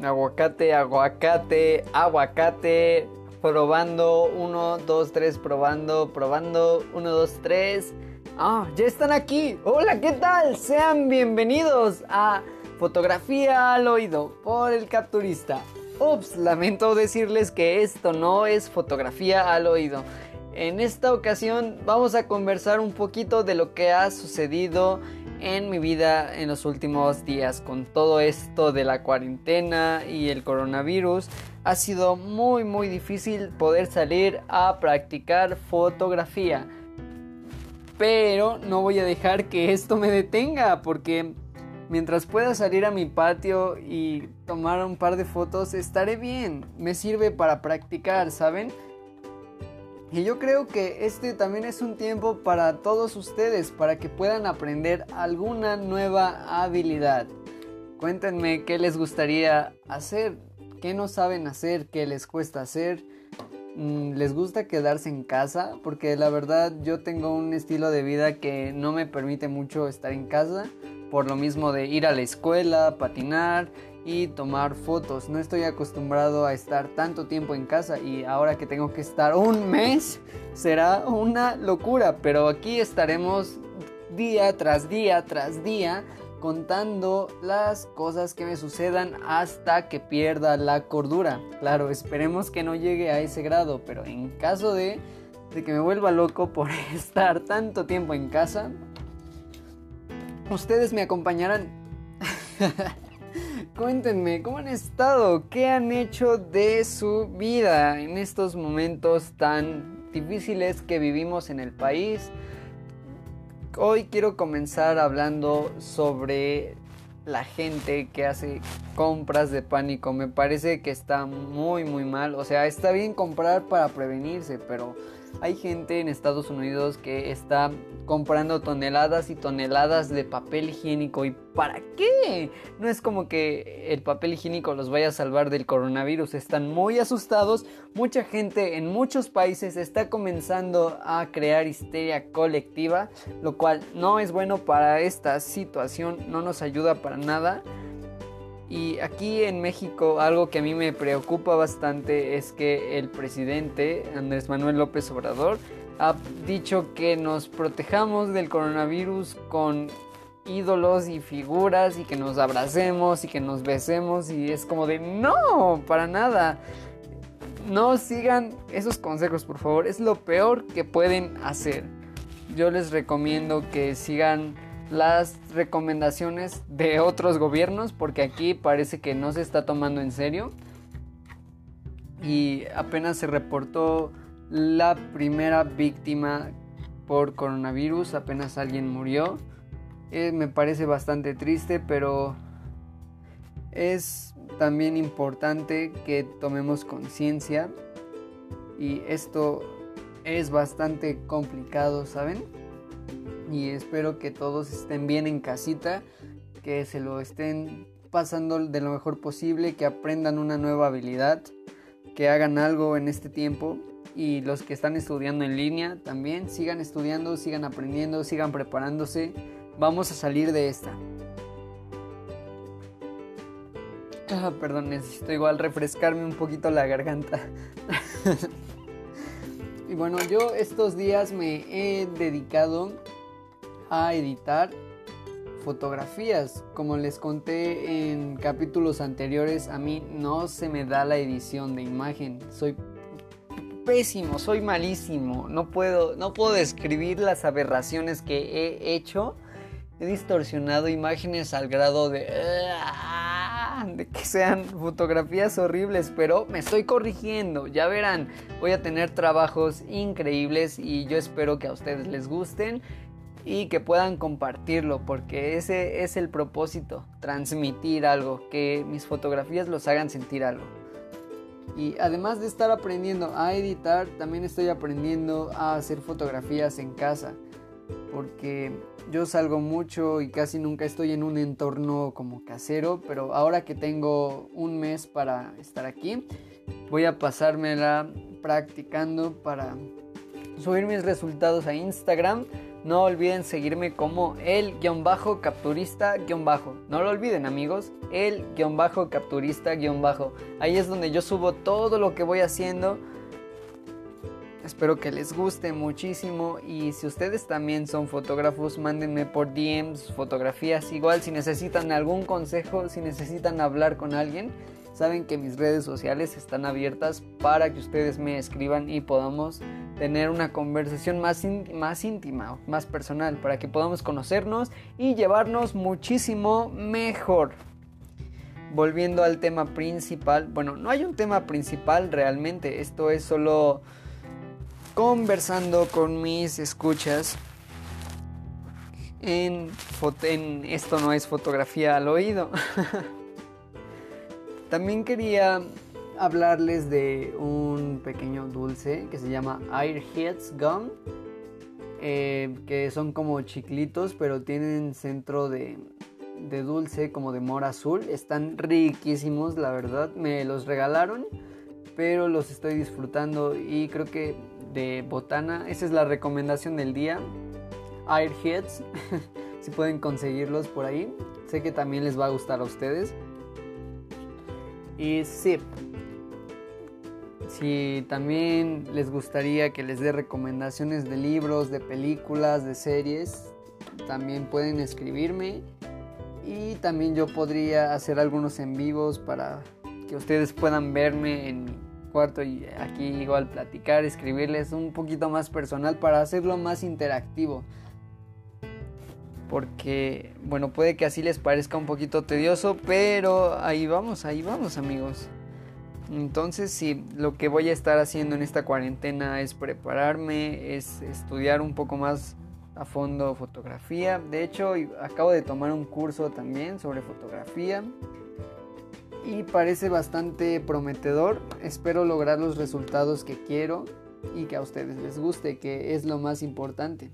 Aguacate, aguacate, aguacate. Probando, 1, 2, 3, probando, 1, 2, 3. Ya están aquí. Hola, ¿qué tal? Sean bienvenidos a Fotografía al Oído por el Capturista. Ups, lamento decirles que esto no es Fotografía al Oído. En esta ocasión vamos a conversar un poquito de lo que ha sucedido en mi vida en los últimos días. Con todo esto de la cuarentena y el coronavirus, ha sido muy difícil poder salir a practicar fotografía. Pero no voy a dejar que esto me detenga, porque mientras pueda salir a mi patio y tomar un par de fotos, estaré bien. Me sirve para practicar, ¿saben? Y yo creo que este también es un tiempo para todos ustedes, para que puedan aprender alguna nueva habilidad. Cuéntenme qué les gustaría hacer, qué no saben hacer, qué les cuesta hacer. ¿Les gusta quedarse en casa? Porque la verdad yo tengo un estilo de vida que no me permite mucho estar en casa, por lo mismo de ir a la escuela, patinar y tomar fotos. No estoy acostumbrado a estar tanto tiempo en casa, y ahora que tengo que estar un mes será una locura, pero aquí estaremos día tras día contando las cosas que me sucedan hasta que pierda la cordura. Claro, esperemos que no llegue a ese grado, pero en caso de que me vuelva loco por estar tanto tiempo en casa, ustedes me acompañarán. Cuéntenme, ¿cómo han estado? ¿Qué han hecho de su vida en estos momentos tan difíciles que vivimos en el país? Hoy quiero comenzar hablando sobre la gente que hace compras de pánico. Me parece que está muy mal. O sea, está bien comprar para prevenirse, pero hay gente en Estados Unidos que está comprando toneladas y toneladas de papel higiénico. ¿Y para qué? No es como que el papel higiénico los vaya a salvar del coronavirus. Están muy asustados. Mucha gente en muchos países está comenzando a crear histeria colectiva, lo cual no es bueno para esta situación, no nos ayuda para nada. Y aquí en México algo que a mí me preocupa bastante es que el presidente Andrés Manuel López Obrador ha dicho que nos protejamos del coronavirus con ídolos y figuras, y que nos abracemos y que nos besemos, y es como de no, para nada. No sigan esos consejos, por favor, es lo peor que pueden hacer. Yo les recomiendo que sigan las recomendaciones de otros gobiernos, porque aquí parece que no se está tomando en serio. Y apenas se reportó la primera víctima por coronavirus, apenas alguien murió. Me parece bastante triste, pero es también importante que tomemos conciencia, y esto es bastante complicado, ¿saben? Y espero que todos estén bien en casita, que se lo estén pasando de lo mejor posible, que aprendan una nueva habilidad, que hagan algo en este tiempo. Y los que están estudiando en línea también sigan estudiando, sigan aprendiendo, sigan preparándose. Vamos a salir de esta. Perdón, necesito igual refrescarme un poquito la garganta. Y bueno, yo estos días me he dedicado a editar fotografías. Como les conté en capítulos anteriores, a mí no se me da la edición de imagen. Soy pésimo, soy malísimo. No puedo describir las aberraciones que he hecho. He distorsionado imágenes al grado de que sean fotografías horribles, pero me estoy corrigiendo. Ya verán, voy a tener trabajos increíbles, y yo espero que a ustedes les gusten y que puedan compartirlo, porque ese es el propósito, transmitir algo, que mis fotografías los hagan sentir algo. Y además de estar aprendiendo a editar, también estoy aprendiendo a hacer fotografías en casa, porque yo salgo mucho y casi nunca estoy en un entorno como casero, pero ahora que tengo un mes para estar aquí, voy a pasármela practicando para subir mis resultados a Instagram, No olviden seguirme como el-capturista-. No lo olviden, amigos, el-capturista-. Ahí es donde yo subo todo lo que voy haciendo. Espero que les guste muchísimo, y si ustedes también son fotógrafos, mándenme por DMs fotografías. Igual, si necesitan algún consejo, si necesitan hablar con alguien, saben que mis redes sociales están abiertas para que ustedes me escriban y podamos tener una conversación más íntima, más personal, para que podamos conocernos y llevarnos muchísimo mejor. Volviendo al tema principal, bueno, no hay un tema principal realmente, esto es solo conversando con mis escuchas. En esto no es fotografía al oído. También quería hablarles de un pequeño dulce que se llama Airheads Gum, que son como chiclitos, pero tienen centro de dulce como de mora azul. Están riquísimos, la verdad. Me los regalaron, pero los estoy disfrutando, y creo que de botana, esa es la recomendación del día. Airheads, si pueden conseguirlos por ahí, sé que también les va a gustar a ustedes. Y sí, si también les gustaría que les dé recomendaciones de libros, de películas, de series, también pueden escribirme, y también yo podría hacer algunos en vivos para que ustedes puedan verme en mi cuarto y aquí igual platicar, escribirles un poquito más personal para hacerlo más interactivo. Porque, bueno, puede que así les parezca un poquito tedioso, pero ahí vamos amigos. Entonces sí, lo que voy a estar haciendo en esta cuarentena es prepararme, es estudiar un poco más a fondo fotografía. De hecho, acabo de tomar un curso también sobre fotografía y parece bastante prometedor. Espero lograr los resultados que quiero y que a ustedes les guste, que es lo más importante.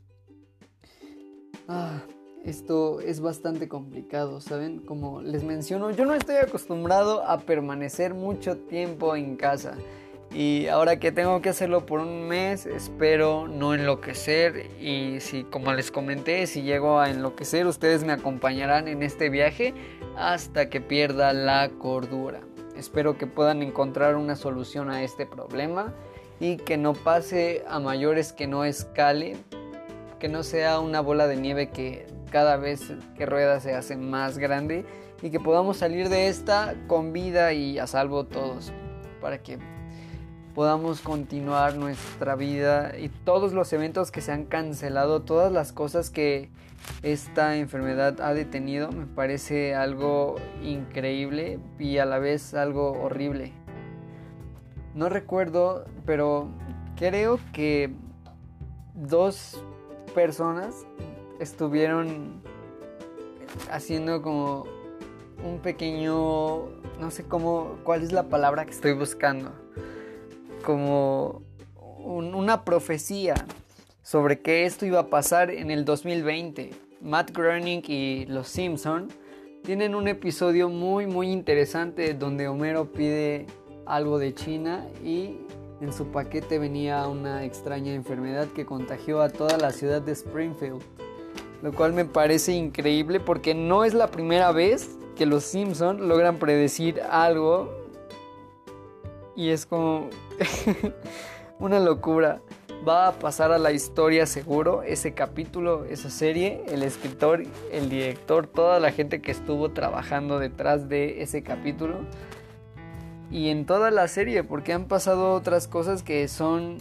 Esto es bastante complicado, ¿saben? Como les menciono, yo no estoy acostumbrado a permanecer mucho tiempo en casa. Y ahora que tengo que hacerlo por un mes, espero no enloquecer. Y si, como les comenté, si llego a enloquecer, ustedes me acompañarán en este viaje hasta que pierda la cordura. Espero que puedan encontrar una solución a este problema y que no pase a mayores, que no escale, que no sea una bola de nieve que cada vez que rueda se hace más grande, y que podamos salir de esta con vida y a salvo todos, para que podamos continuar nuestra vida y todos los eventos que se han cancelado, todas las cosas que esta enfermedad ha detenido. Me parece algo increíble y a la vez algo horrible. No recuerdo, pero creo que 2 personas estuvieron haciendo como un pequeño, no sé cuál es la palabra que estoy buscando, como una profecía sobre que esto iba a pasar en el 2020. Matt Groening y los Simpson tienen un episodio muy muy interesante donde Homero pide algo de China y en su paquete venía una extraña enfermedad que contagió a toda la ciudad de Springfield, lo cual me parece increíble porque no es la primera vez que los Simpson logran predecir algo y es como una locura. Va a pasar a la historia seguro ese capítulo, esa serie, el escritor, el director, toda la gente que estuvo trabajando detrás de ese capítulo. Y en toda la serie, porque han pasado otras cosas que son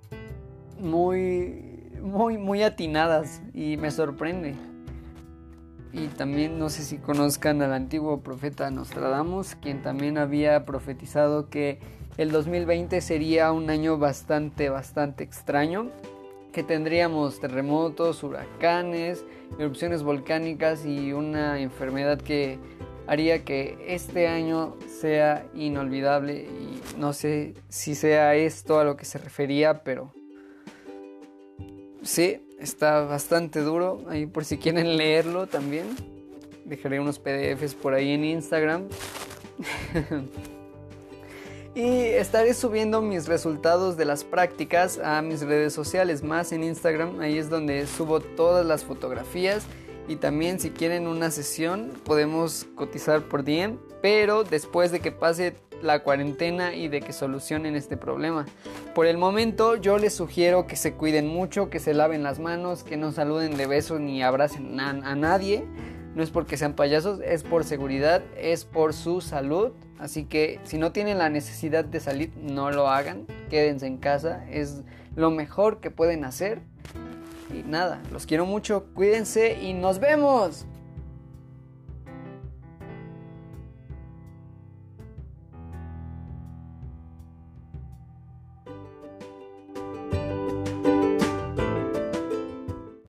muy atinadas y me sorprende. Y también no sé si conozcan al antiguo profeta Nostradamus, quien también había profetizado que el 2020 sería un año bastante extraño, que tendríamos terremotos, huracanes, erupciones volcánicas y una enfermedad que haría que este año sea inolvidable. Y no sé si sea esto a lo que se refería, pero sí, está bastante duro. Ahí por si quieren leerlo también, dejaré unos PDFs por ahí en Instagram. Y estaré subiendo mis resultados de las prácticas a mis redes sociales, más en Instagram. Ahí es donde subo todas las fotografías. Y también si quieren una sesión podemos cotizar por DM, pero después de que pase la cuarentena y de que solucionen este problema. Por el momento yo les sugiero que se cuiden mucho, que se laven las manos, que no saluden de besos ni abracen a nadie. No es porque sean payasos, es por seguridad, es por su salud. Así que si no tienen la necesidad de salir, no lo hagan. Quédense en casa, es lo mejor que pueden hacer. Y nada, los quiero mucho, cuídense y nos vemos.